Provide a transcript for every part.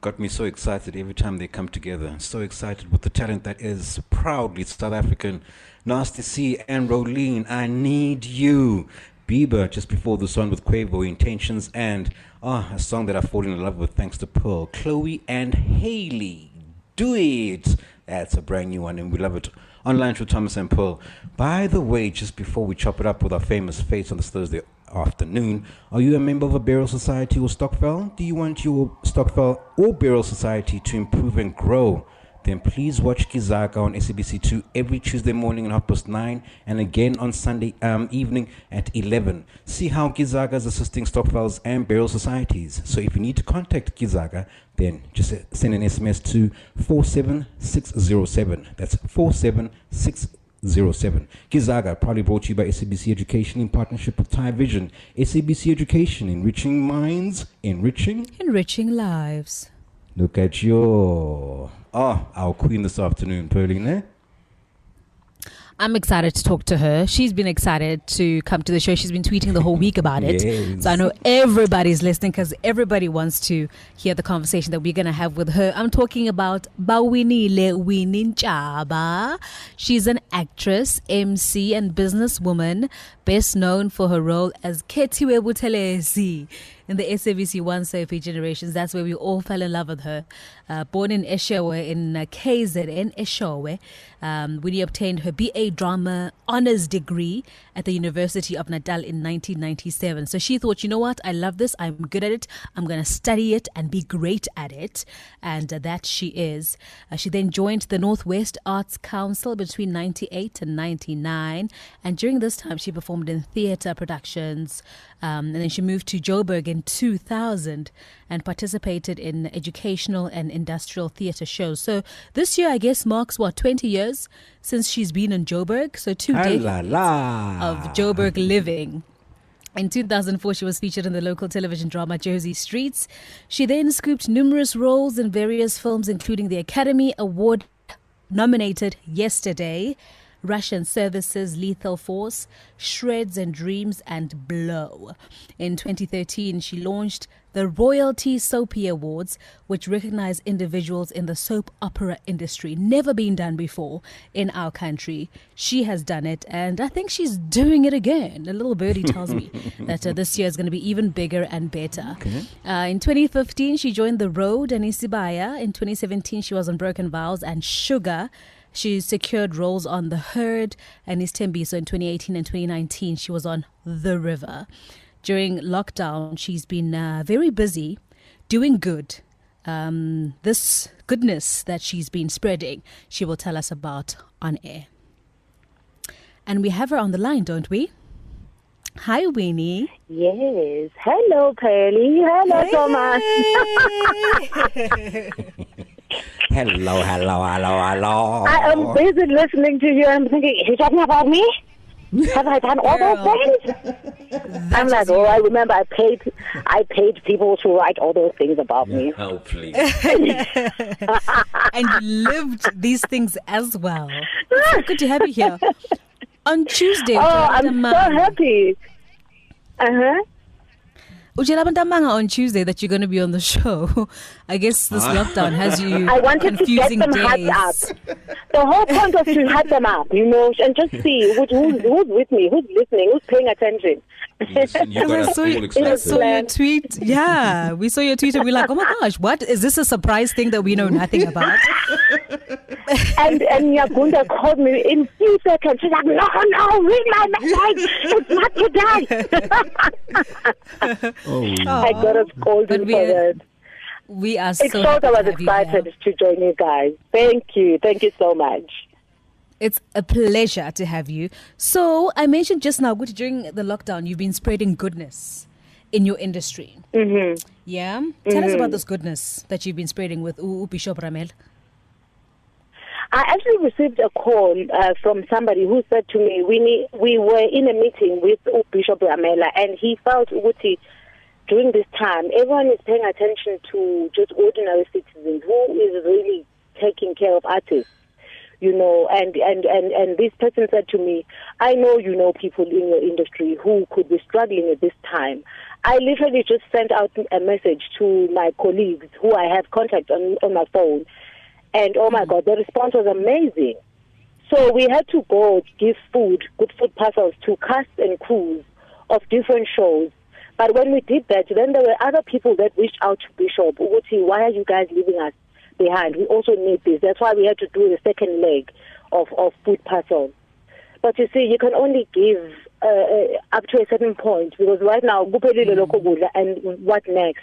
got me so excited every time they come together. So excited with the talent that is proudly South African. Nasty C and Rolene, I Need You. Bieber, just before the song with Quavo, Intentions, and a song that I've fallen in love with thanks to Pearl. Chloe and Haley, Do It. That's a brand new one and we love it. Online through Thomas and Pearl. By the way, just before we chop it up with our famous face on this Thursday afternoon, are you a member of a burial society or Stokvel? Do you want your Stokvel or burial society to improve and grow? Then please watch Kizaga on SABC2 every Tuesday morning at 9:30 and again on Sunday evening at 11. See how Kizaga is assisting Stokvels and burial societies. So if you need to contact Kizaga, then just send an SMS to 47607. That's 47607. Kizaga, proudly brought to you by SABC Education in partnership with Thai Vision. SABC Education, enriching minds, enriching lives. Look at your... our queen this afternoon, Pearline. I'm excited to talk to her. She's been excited to come to the show. She's been tweeting the whole week about it. Yes. So I know everybody's listening because everybody wants to hear the conversation that we're going to have with her. I'm talking about Bawinile Wininchaba. She's an actress, MC, and businesswoman, best known for her role as Ketiwe Buthelezi in the SABC One Soapy Generations. That's where we all fell in love with her. Born in Eshowe, in KZN, Eshowe, Winnie obtained her BA Drama Honours degree at the University of Natal in 1997. So she thought, you know what, I love this, I'm good at it, I'm going to study it and be great at it. And that she is. She then joined the Northwest Arts Council between 98 and 99. And during this time, she performed in theatre productions. And then she moved to Joburg in 2000 and participated in educational and industrial theatre shows. So this year, I guess, marks, 20 years since she's been in Joburg. So 2 decades of Joburg living. In 2004, she was featured in the local television drama Jersey Streets. She then scooped numerous roles in various films, including the Academy Award nominated Yesterday, Russian Services, Lethal Force, Shreds and Dreams, and Blow. In 2013, she launched the Royalty Soapy Awards, which recognize individuals in the soap opera industry. Never been done before in our country. She has done it, and I think she's doing it again. A little birdie tells me that this year is going to be even bigger and better. Okay. In 2015, she joined The Road and Isibaya. In 2017, she was on Broken Vows and Sugar. She secured roles on The Herd and Istembi. So in 2018 and 2019, she was on The River. During lockdown, she's been very busy doing good. This goodness that she's been spreading, she will tell us about on air. And we have her on the line, don't we? Hi, Winnie. Yes. Hello, Pearly. Hello, Thomas. Hello. I am busy listening to you. I'm thinking, are you talking about me? Have I done all those things? I'm like, I remember I paid people to write all those things about me. Oh, please. And you lived these things as well. It's so good to have you here. On Tuesday. I'm so happy. On Tuesday that you're going to be on the show. I guess this lockdown has you I wanted to get them days. hyped up. The whole point was to hype them up, and just see who's with me, who's listening, who's paying attention. Listen, you got us all I excited. saw your tweet. Yeah, we saw your tweet and we're like, oh my gosh, what? Is this a surprise thing that we know nothing about? And Nyagunda called me in 3 seconds. She's like, no, read my message. It's not today. I got a scolding for that. We are It so showed happy I was to have you excited here. to join you guys. Thank you so much. It's a pleasure to have you. So I mentioned just now, during the lockdown, you've been spreading goodness in your industry. Mm-hmm. Yeah? Tell us about this goodness that you've been spreading with Bishop Ramel. I actually received a call from somebody who said to me, we were in a meeting with Bishop Ramela, and he felt during this time, everyone is paying attention to just ordinary citizens. Who is really taking care of artists? and this person said to me, I know you know people in your industry who could be struggling at this time. I literally just sent out a message to my colleagues who I have contact on my phone, and oh my God, the response was amazing. So we had to go give good food parcels to cast and crews of different shows. But when we did that, then there were other people that reached out to Bishop. Why are you guys leaving us behind? We also need this. That's why we had to do the second leg of food parcels. But you see, you can only give up to a certain point, because right now, and what next?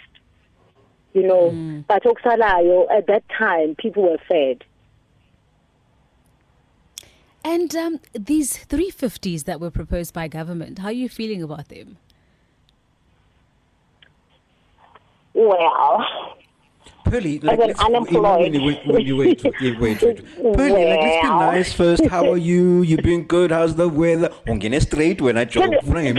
But at that time, people were fed. And these 350s that were proposed by government, how are you feeling about them? Well, Pearly, as an unemployed. Wait. Pearly, let's be nice first. How are you? You been good? How's the weather? Straight when I joke frame.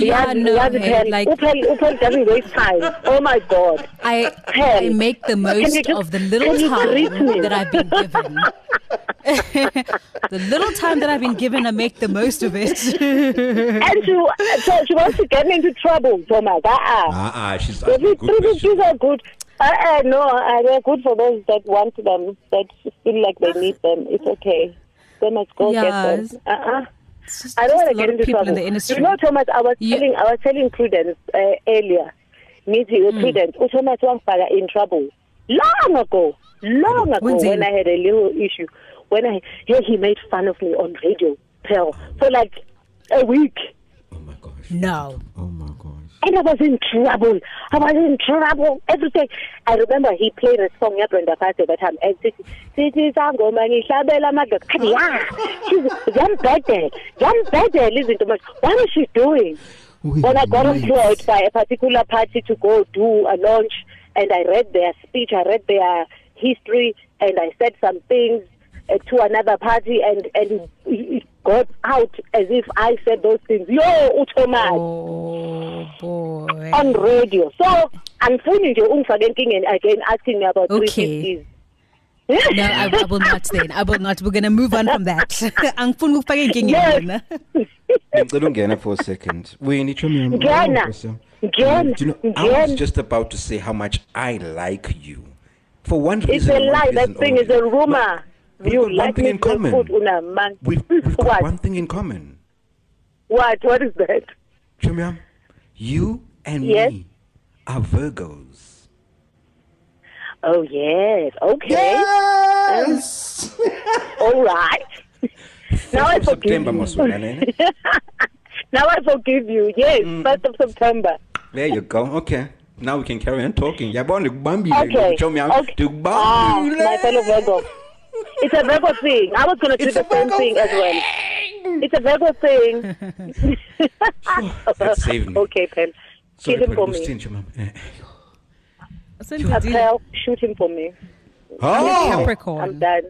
Upel doesn't waste time. Oh my God. I make the most of the little time that I've been given. The little time that I've been given, I make the most of it. And she wants to get me into trouble, Thomas. She's asking good questions. These are good. No, they're good for those that want them, that feel like they need them. It's okay. They must go get them. I don't want to get into trouble. Thomas, I was telling Prudence earlier. Prudence. Thomas was in trouble long ago, when I had a little issue. When he made fun of me on radio, Pearl, for like a week. Oh my gosh. No. Oh my gosh. And I was in trouble. Everything. I remember he played a song at Brenda Fassie that time. Listen to me. What was she doing? When I got employed by a particular party to go do a launch, and I read their speech, I read their history, and I said some things to another party, and it got out as if I said those things. Thomas. Oh boy. On radio. So I'm finding you again asking me about 350s. No, I will not then. I will not. We're going to move on from that. Yes. For a second. I was just about to say how much I like you. For one reason. It's a lie. That thing is a rumor. You like me in common. We've got one thing in common. What? What is that? Chumiam, you and me are Virgos. Oh, yes. Okay. Yes! All right. Now I forgive you. Now I forgive you. Yes, 1st of September. There you go. Okay. Now we can carry on talking. Okay. My fellow Virgo. It's a Virgo thing. I was going to do the same thing as well. It's a Virgo thing. That saved me. Okay, Pen. Shoot him for me. Appel, shoot him for me. Oh! Capricorn. I'm done.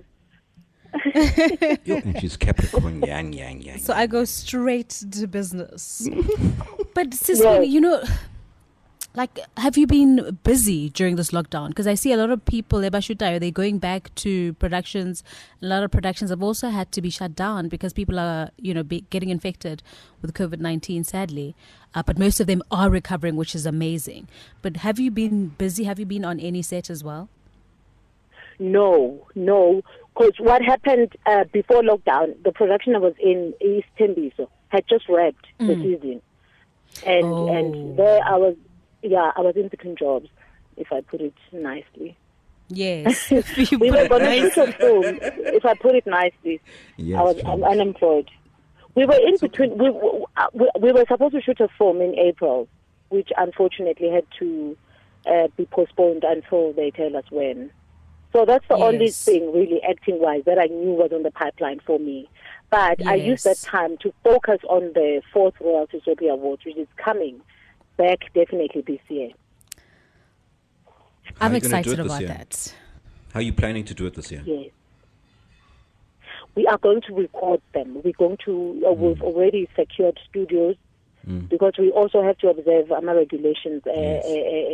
She's Capricorn. Yang. So I go straight to business. But Cicely, like, have you been busy during this lockdown? Because I see a lot of people, they're going back to productions. A lot of productions have also had to be shut down because people are, getting infected with COVID-19, sadly. But most of them are recovering, which is amazing. But have you been busy? Have you been on any set as well? No. Because what happened before lockdown, the production I was in East Tembiso had just wrapped the season. And there I was in between jobs, if I put it nicely. Yes. We were going to shoot a film, if I put it nicely. Yes, I'm unemployed. We were in between. We were supposed to shoot a film in April, which unfortunately had to be postponed until they tell us when. So that's the only thing, really, acting-wise, that I knew was on the pipeline for me. But I used that time to focus on the 4th Royalty Soapy Awards, which is coming back definitely this year. I'm excited about that. How are you planning to do it this year? Yes. We are going to record them. We're going to, we've already secured studios because we also have to observe our regulations,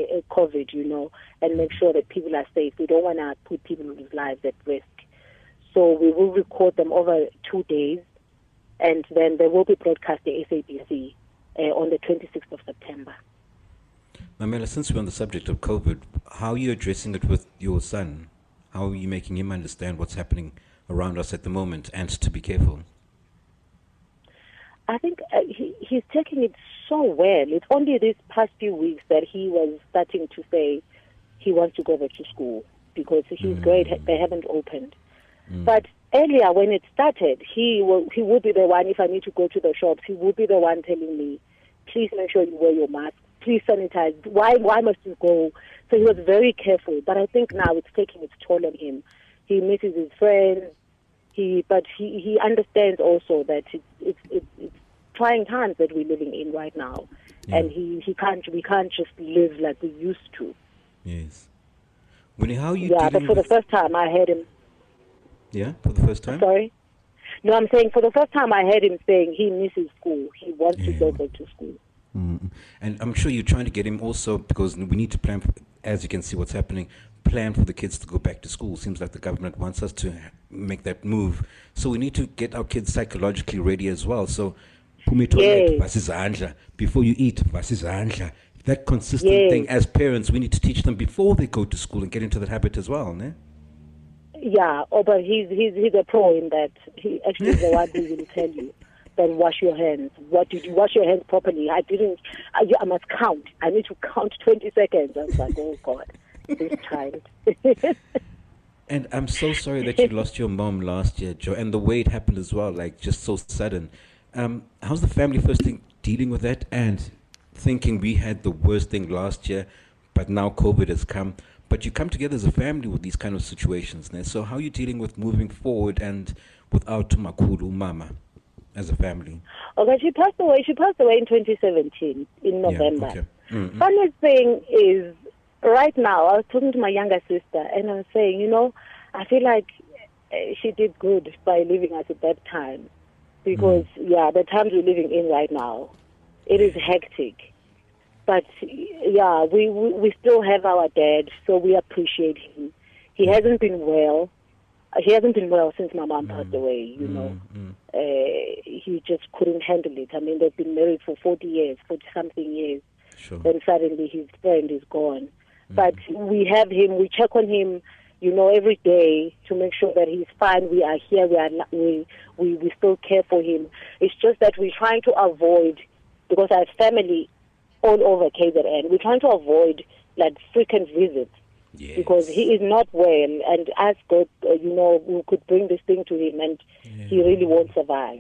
COVID, and make sure that people are safe. We don't want to put people's lives at risk. So we will record them over 2 days, and then they will be broadcast to SABC on the 26th of September. Mamela, since we're on the subject of COVID, how are you addressing it with your son? How are you making him understand what's happening around us at the moment and to be careful? I think he's taking it so well. It's only these past few weeks that he was starting to say he wants to go back to school because his grade, they haven't opened. But earlier when it started, he would be the one, if I need to go to the shops, he would be the one telling me, please make sure you wear your mask, please sanitize, why must you go? So he was very careful, but I think now it's taking its toll on him. He misses his friends, but he understands also that it's trying times that we're living in right now, and we can't just live like we used to. Yes. Winnie, how are you but for the first time I heard him. Yeah, for the first time? Sorry? No, I'm saying for the first time I heard him saying he misses school. He wants to go back to school. Mm-hmm. And I'm sure you're trying to get him also, because we need to plan, as you can see what's happening, plan for the kids to go back to school. Seems like the government wants us to make that move. So we need to get our kids psychologically ready as well. So, before you eat, that consistent thing as parents, we need to teach them before they go to school and get into that habit as well, ne? Yeah, but he's a pro in that. He actually is the one who will tell you, then wash your hands. What did you wash your hands properly? I must count. I need to count 20 seconds. I was like, oh God, this child. And I'm so sorry that you lost your mom last year, Joe, and the way it happened as well, like just so sudden. How's the family first thing dealing with that and thinking we had the worst thing last year, but now COVID has come? But you come together as a family with these kind of situations. Né? So how are you dealing with moving forward and without Tumakulu Mama as a family? Okay, she passed away. She passed away in 2017 in November. Yeah, okay. Mm-hmm. Funny thing is, right now, I was talking to my younger sister, and I was saying, I feel like she did good by leaving us at that time. Because, the times we're living in right now, it is hectic. But, we still have our dad, so we appreciate him. He hasn't been well. He hasn't been well since my mom passed away, He just couldn't handle it. I mean, they've been married for 40-something years. Sure. Then suddenly his friend is gone. But we have him, we check on him, every day to make sure that he's fine. We are here, we still care for him. It's just that we're trying to avoid, because I have family all over KZN, we're trying to avoid like frequent visits. Yes. Because he is not well, and as God, we could bring this thing to him, and he really won't survive.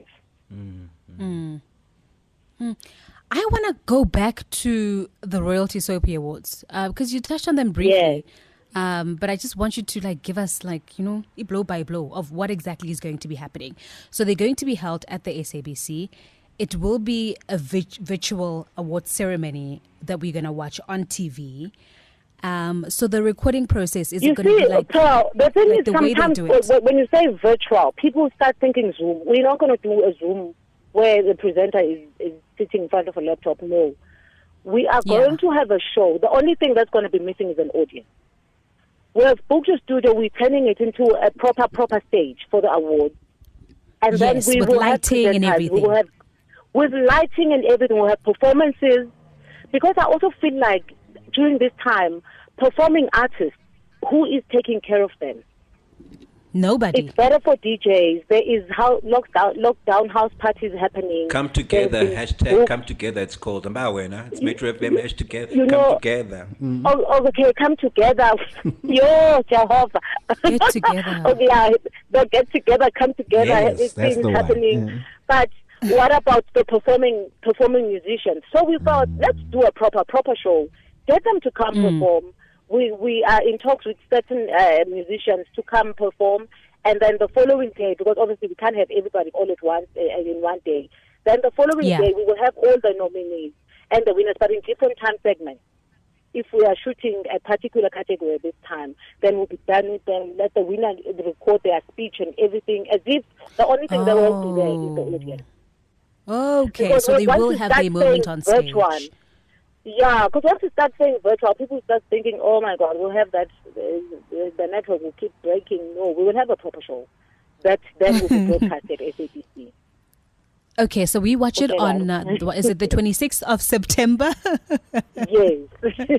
I want to go back to the Royalty Soapy Awards because you touched on them briefly. But I just want you to give us blow by blow of what exactly is going to be happening. So they're going to be held at the SABC. It will be a virtual award ceremony that we're going to watch on TV. So the recording process is going to be Pearl, the thing is, the way they sometimes do it. when you say virtual, people start thinking Zoom. We're not going to do a Zoom where the presenter is sitting in front of a laptop. No. We are going to have a show. The only thing that's going to be missing is an audience. We have booked a studio. We're turning it into a proper stage for the awards. And then we with will lighting have and everything. We will have, with lighting and everything, we'll have performances. Because I also feel like during this time, performing artists, who is taking care of them? Nobody. It's better for DJs. There is lockdown house parties happening. Come together, hashtag come together, it's called. It's Metro FM, hashtag come together. Okay, come together. Yo, Jehovah. Get together. They'll get together, come together, Yes, everything's happening. Yeah. But what about the performing musicians? So we thought, let's do a proper show. Get them to come perform. We are in talks with certain musicians to come perform, and then the following day, because obviously we can't have everybody all at once in one day, then the following day we will have all the nominees and the winners, but in different time segments. If we are shooting a particular category this time, then we'll be done with them, let the winner record their speech and everything, as if the only thing they won't do there is the audience. Okay, because so they will have their moment on stage. Yeah, because once you start saying virtual, people start thinking, oh my God, we'll have that, the network will keep breaking. No, we will have a proper show. that will be broadcast at SABC. Okay, so we watch it on, is it the 26th of September? Yes.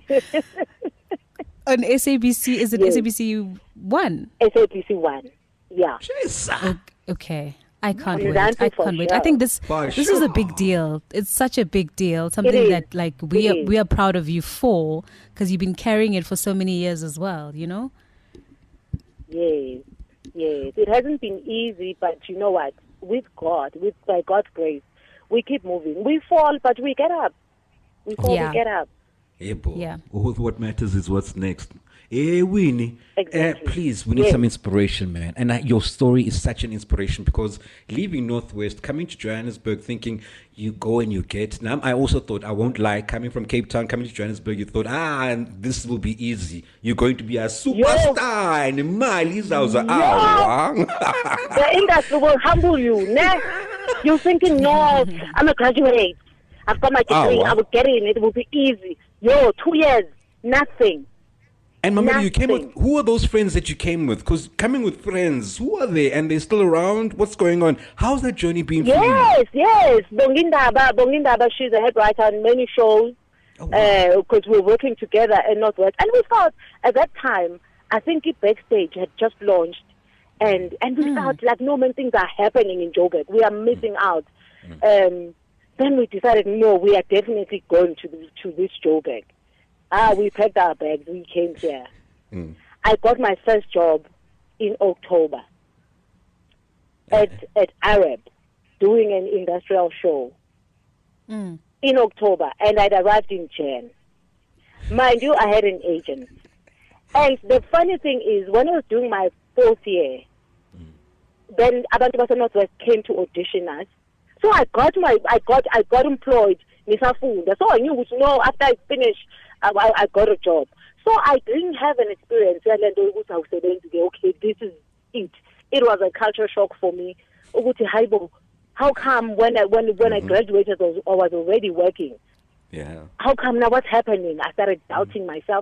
On SABC, is it SABC 1? SABC 1, yeah. Okay. I can't wait. I can't wait. I think this is a big deal. It's such a big deal. Something that like we are proud of you for, because you've been carrying it for so many years as well, you know? Yes. It hasn't been easy, but you know what? By God's grace, we keep moving. We fall, but we get up. We fall, we get up. Yeah. What matters is what's next. Hey, Winnie, exactly. Please, we need some inspiration, man. And your story is such an inspiration, because leaving Northwest, coming to Johannesburg, thinking you go and you get. Now, I also thought, I won't lie, coming from Cape Town, coming to Johannesburg, you thought, this will be easy. You're going to be a superstar. And the industry will humble you. You're thinking, no, I'm a graduate. I've got my degree. I will get in. It will be easy. 2 years, nothing. And Mama, you came with, who are those friends that you came with? Because coming with friends, who are they? And they're still around? What's going on? How's that journey been for you? Yes. Bongindaba, she's a head writer on many shows, because we're working together at Northwest. And we thought, at that time, I think it Backstage had just launched, and we felt like no many things are happening in Joburg. We are missing out. Then we decided, no, we are definitely going to this Joburg. We packed our bags. We came here. I got my first job in October at Arab, doing an industrial show in October, and I'd arrived in Jan. Mind you, I had an agent. And the funny thing is, when I was doing my 4th year, then Abantu Basa Northwest came to audition us. So I got employed. So I knew, after I finished, I got a job. So I didn't have an experience where I said, okay, this is it. It was a culture shock for me. How come when I graduated, I was already working? Yeah. How come now? What's happening? I started doubting myself.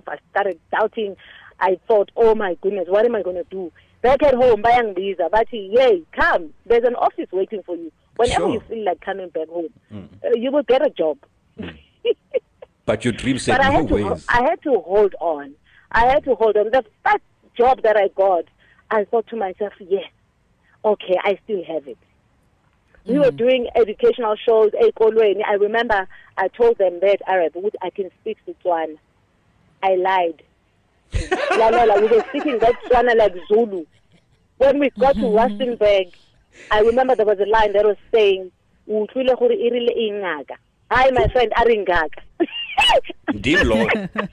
I thought, oh my goodness, what am I going to do? Back at home, buying visa, but yay, come. There's an office waiting for you. Whenever you feel like coming back home, you will get a job. But your dream said no ways. I had to hold on. The first job that I got, I thought to myself, yes, okay, I still have it. We were doing educational shows. I remember I told them that Arab, I can speak Setswana. I lied. We were speaking that Tswana like Zulu. When we got to Rustenburg, I remember there was a line that was saying, hi, my friend, Aringaka. Dear Lord,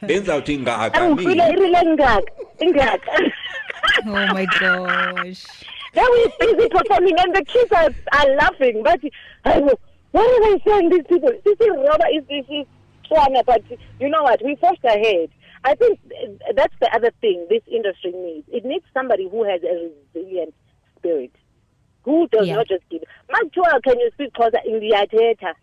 oh my gosh. Then we busy performing and the kids are laughing. But what are they saying, these people? This is Robert, this is Tswana, but you know what? We forced ahead. I think that's the other thing this industry needs. It needs somebody who has a resilient spirit. Who does not just give. Mantua, can you speak closer in the theater?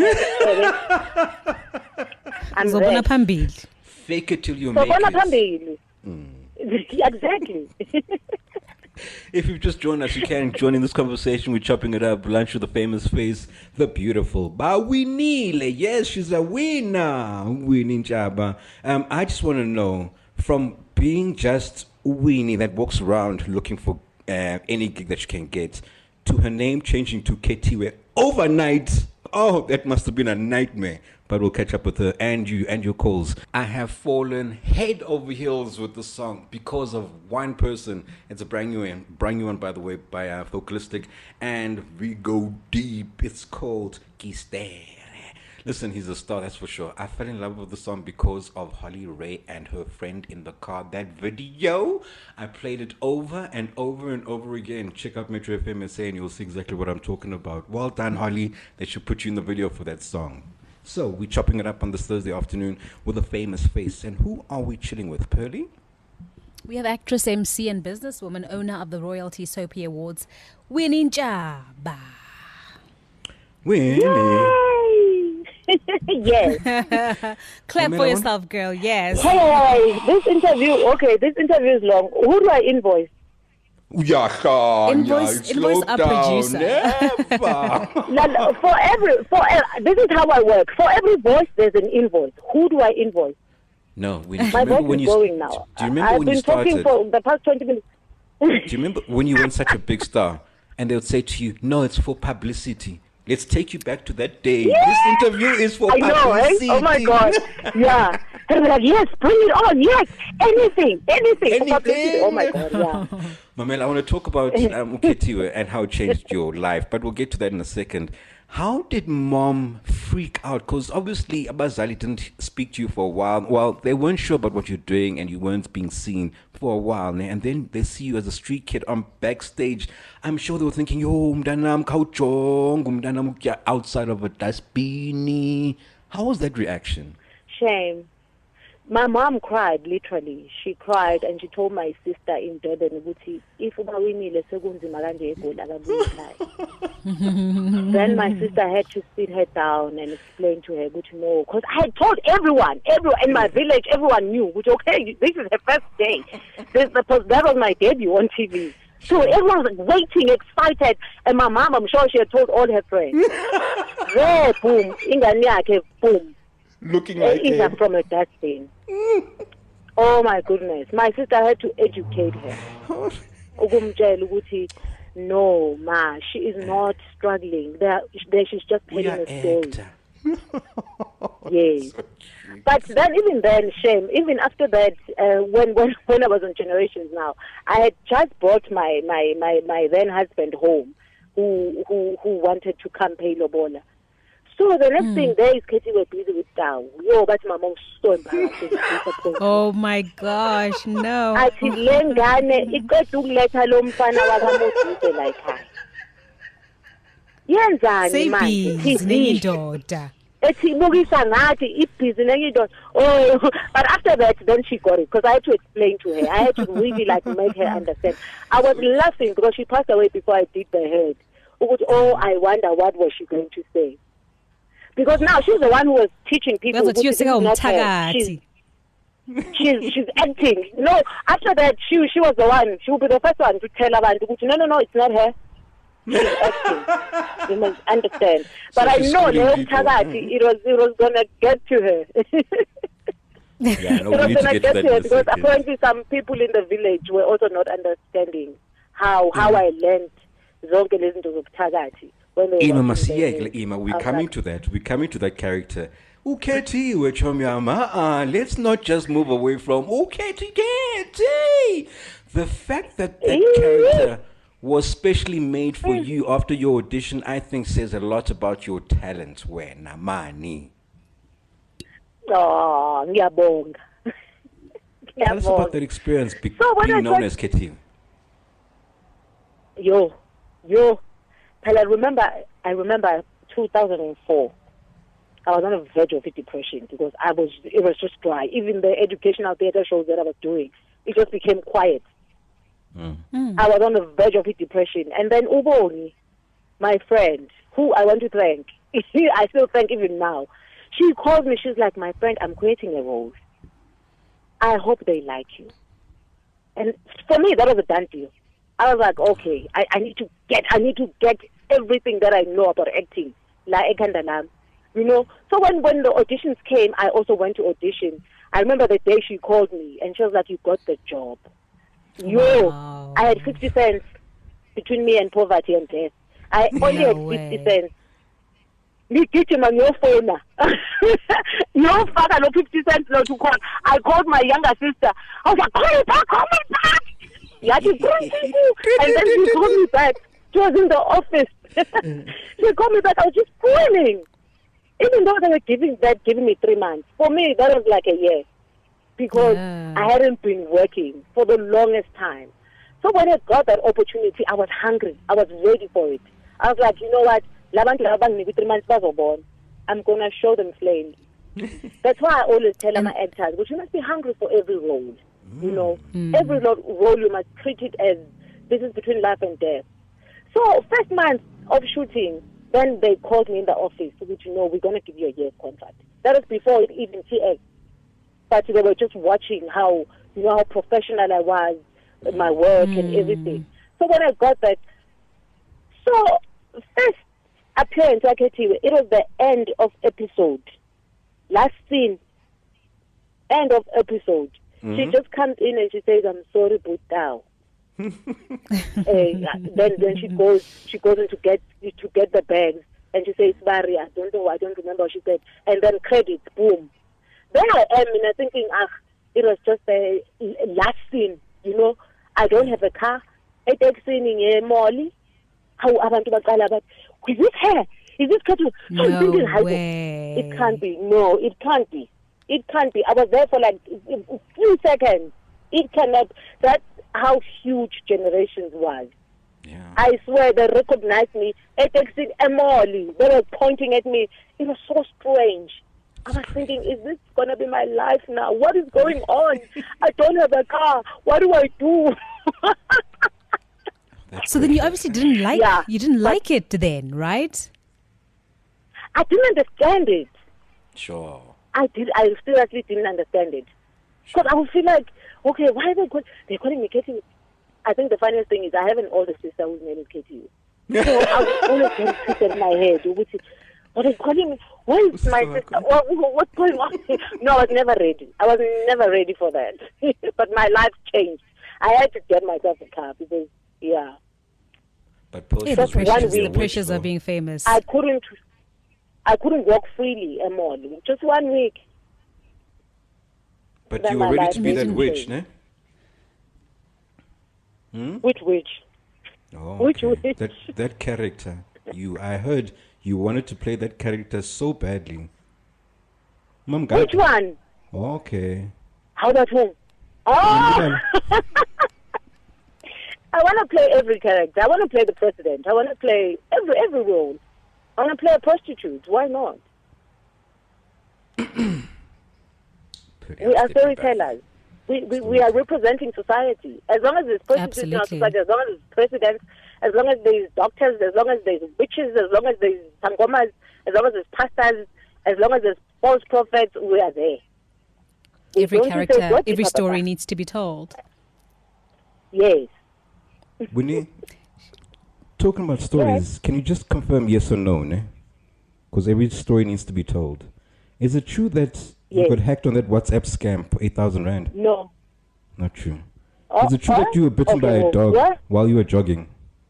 I'm fake it till you make it. Exactly. If you've just joined us, you can join in this conversation. We're chopping it up. Lunch with the famous face, the beautiful Bawinile. Yes, she's a winner. Winning Jaba. I just want to know, from being just Winnie that walks around looking for any gig that she can get, to her name changing to Ketiwe overnight. Oh, that must have been a nightmare. But we'll catch up with her and you and your calls. I have fallen head over heels with the song because of one person. It's a brand new one, by the way, by Vocalistic, and we go deep. It's called Kistere. Listen, he's a star, that's for sure. I fell in love with the song because of Holly Ray and her friend in the car. That video, I played it over and over and over again. Check out Metro FM SA and you'll see exactly what I'm talking about. Well done, Holly. They should put you in the video for that song. So, we're chopping it up on this Thursday afternoon with a famous face. And who are we chilling with, Pearly? We have actress, MC, and businesswoman, owner of the Royalty Soapy Awards, Winnie Njaba. Winnie. Yes. Clap for yourself, girl. Yes. Hey, this interview is long. Who do I invoice? Invoice our producer. This is how I work. For every voice, there's an invoice. Who do I invoice? No, my voice is going now. Do you remember I've when been you started? talking for the past 20 minutes. Do you remember when you were such a big star and they would say to you, no, it's for publicity. Let's take you back to that day. Yeah. This interview is for publicity. Know, right? Oh my God. Yeah. And we're like, yes, bring it on. Yes. Anything. For publicity. Oh my God. Yeah. Mamela, I want to talk about Ukhethiwe and how it changed your life, but we'll get to that in a second. How did mom freak out? Because obviously Abazali didn't speak to you for a while. Well, they weren't sure about what you're doing and you weren't being seen for a while. And then they see you as a street kid on backstage. I'm sure they were thinking, yo, mdanam kauchong, mdanam outside of a dasbini. How was that reaction? Shame. My mom cried, literally. She cried and she told my sister in Durban, if then my sister had to sit her down and explain to her, no, because I had told everyone in my village, everyone knew, okay, this is her first day. That was my debut on TV. So everyone was waiting, excited, and my mom, I'm sure she had told all her friends. There, boom, ingani boom. Looking like him. From a dustbin. Oh my goodness. My sister had to educate her. No, ma, she is not struggling. There she's just telling a story. Yes. So but then, even then, shame. Even after that, when I was on Generations Now, I had just brought my then husband home, who wanted to come pay lobola. So the next thing there is Katie were busy with Tao. Yo, but my mom's so embarrassing. Oh my gosh, no. Athi lengane iqeda ukuletha lo mfana wakaModise la ekhaya. Yenzani manje? Indoda. Ethi ibukisa ngathi ibhizi nendoda. Oh, but after that then she got it because I had to explain to her. I had to really make her understand. I was laughing because she passed away before I did the head. Oh, I wonder what was she going to say. Because now she's the one who was teaching people. She's acting. No, after that she was the one. She will be the first one to tell abantu, no, it's not her. She's acting. You must understand. But I know it was gonna get to her. Yeah, no, we need to get to that because apparently some people in the village were also not understanding how I learned zonke lezi zinto zobuthakathi. Ima, we're coming to that. We're coming to that character. Ukhethiwe Chomyama. Let's not just move away from Ukhethiwe. The fact that character was specially made for you after your audition, I think says a lot about your talent. When Namani. Oh, ngiyabonga. Tell us about that experience being known as Kethiwe. Yo. And I remember 2004. I was on the verge of a depression because it was just dry. Even the educational theater shows that I was doing, it just became quiet. I was on the verge of a depression. And then Uboni, my friend, who I want to thank, I still thank even now, she called me, she's like, my friend, I'm creating a role. I hope they like you. And for me, that was a done deal. I was like, okay, I need to get everything that I know about acting, like Ekandalam, So when the auditions came, I also went to audition. I remember the day she called me, and she was like, "You got the job." Wow. I had 50 cents between me and poverty and death. I only had 50 cents. Ngigijima ngiyofona. Ngiyofaka lo 50 cents lo to call. I called my younger sister. I was like, call me back. And then she called me back. She was in the office. She called me back. I was just screaming. Even though they were giving me 3 months. For me, that was like a year. Because I hadn't been working for the longest time. So when I got that opportunity, I was hungry. I was ready for it. I was like, you know what? I'm going to show them flames. That's why I always tell my actors, but you must be hungry for every role. Every role you must treat it as this is between life and death. So first month of shooting, then they called me in the office, which we're going to give you a year's contract. That was before it even TX. But they were just watching how professional I was, my work and everything. So when I got that, so first appearance, it was the end of episode. Last scene, end of episode. Mm-hmm. She just comes in and she says, "I'm sorry, but now." Then she goes in to get the bags, and she says, "Barry, I don't remember what she said." And then credits, boom. Then I am thinking, it was just a last scene, I don't have a car. It's exciting, Molly. How abantu baqala bathi, is this her? Is this Kato? No way. It can't be. No, it can't be. It can't be. I was there for like a few seconds. It cannot. That's how huge Generations was. Yeah. I swear they recognized me. It existed Emily. They were pointing at me. It was so strange. I was thinking, is this going to be my life now? What is going on? I don't have a car. What do I do? So then you obviously didn't like it then, right? I didn't understand it. Sure. I seriously didn't understand it. Because I would feel like, okay, why are they're calling me Katie? I think the funniest thing is I have an older sister whose name is Katie. So I was always getting twisted in my head. What is calling me? Why is my sister? What's going on? No, I was never ready. I was never ready for that. But my life changed. I had to get myself a car because, yeah. But the pressures of being famous. I couldn't walk freely anymore. Just 1 week. But you were ready to be that witch, ne? Which witch? Oh, Which witch? That character. I heard you wanted to play that character so badly. Which one? Okay. How about whom? Oh! I want to play every character. I want to play the president. I want to play every role. I want to play a prostitute. Why not? We are storytellers. We are representing society. As long as there's prostitutes in our society, as long as there's presidents, as long as there's doctors, as long as there's witches, as long as there's sangomas, as long as there's pastors, as long as there's false prophets, we are there. Every character, every story needs to be told. Yes. Winnie, talking about stories, can you just confirm yes or no, ne? Because every story needs to be told. Is it true that you got hacked on that WhatsApp scam for 8,000 Rand? No. Not true. Is it true that you were bitten by a dog while you were jogging?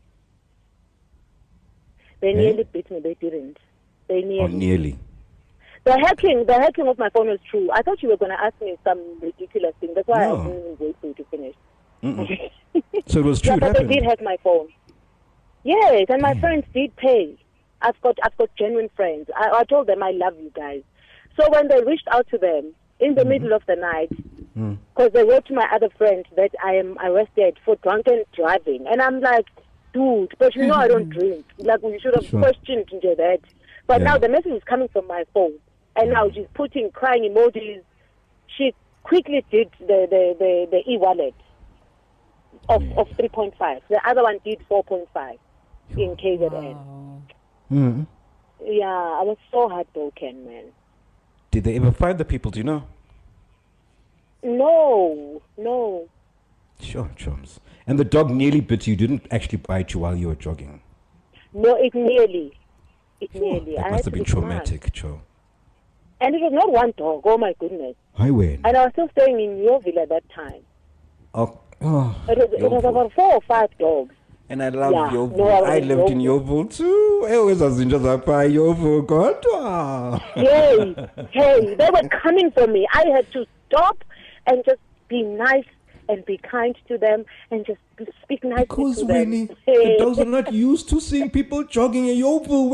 They nearly bit me, they didn't. They nearly. Oh, nearly. The hacking of my phone was true. I thought you were going to ask me some ridiculous thing. That's why I didn't even wait for you to finish. So it was true. But they did hack my phone. Yes, and my friends did pay. I've got genuine friends. I told them I love you guys. So when they reached out to them in the middle of the night, because they wrote to my other friends that I am arrested for drunken driving, and I'm like, dude, but I don't drink. Like, we should have questioned that. But now the message is coming from my phone, and now she's putting crying emojis. She quickly did the e-wallet of 3.5. The other one did 4.5 in KZN. Wow. Yeah, I was so heartbroken, man. Did they ever find the people? Do you know? No. Sure, chums. And the dog nearly bit you. Didn't actually bite you while you were jogging. No, it nearly. That must have been traumatic, Cho. And it was not one dog. Oh my goodness. Highway. And I was still staying in Yeoville at that time. It was about 4 or 5 dogs. And I love Yeoville. I lived in Yeoville too. I always was in Yeoville. God. Hey, they were coming for me. I had to stop and just be nice and be kind to them and just speak nicely to them. Because the dogs are not used to seeing people jogging in Yeoville.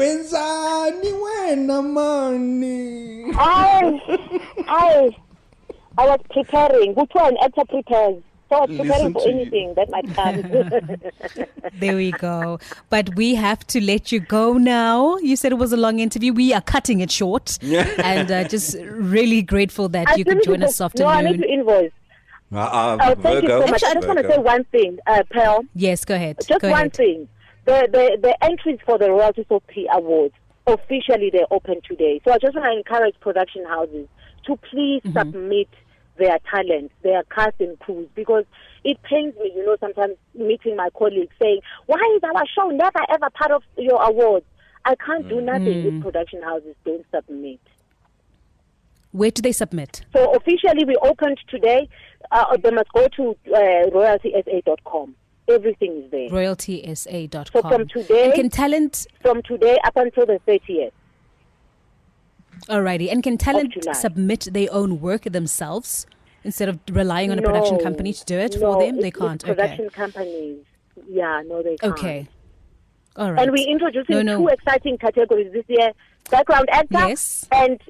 I was preparing. Which one? Actor prepares. So I was preparing for anything that might come. There we go. But we have to let you go now. You said it was a long interview. We are cutting it short. And just really grateful that you could join us this afternoon. No, I need to invoice. Thank you so much. I just want to say one thing, Pearl. Yes, go ahead. Just one thing. The entries for the Royalty for P Awards, officially they're open today. So I just want to encourage production houses to please submit their talent, their cast and crews, because it pains me, sometimes meeting my colleagues saying, why is our show never ever part of your awards? I can't do nothing if production houses don't submit. Where do they submit? So officially we opened today. They must go to royaltysa.com. Everything is there. Royaltysa.com. So from today, and can talent from today up until the 30th. Alrighty. And can talent submit their own work themselves instead of relying on a production company to do it for them? They can't. Production companies. Yeah, no, they can't. Okay. All right. And we're introducing two exciting categories this year: background actor and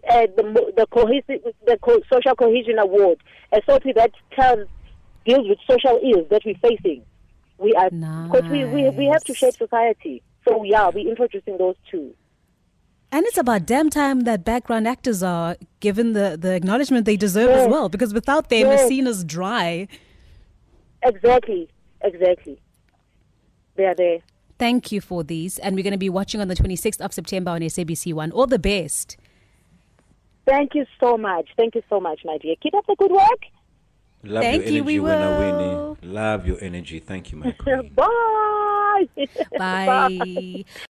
the social cohesion award, a sort that deals with social ills that we're facing. We are because we have to shape society. So yeah, we're introducing those two. And it's about damn time that background actors are given the acknowledgement they deserve as well, because without them, the scene is dry. Exactly. They are there. Thank you for these. And we're going to be watching on the 26th of September on SABC1. All the best. Thank you so much. Thank you so much, my dear. Keep up the good work. Love Thank your you, energy, we will. Love your energy. Thank you, my queen. Bye. Bye.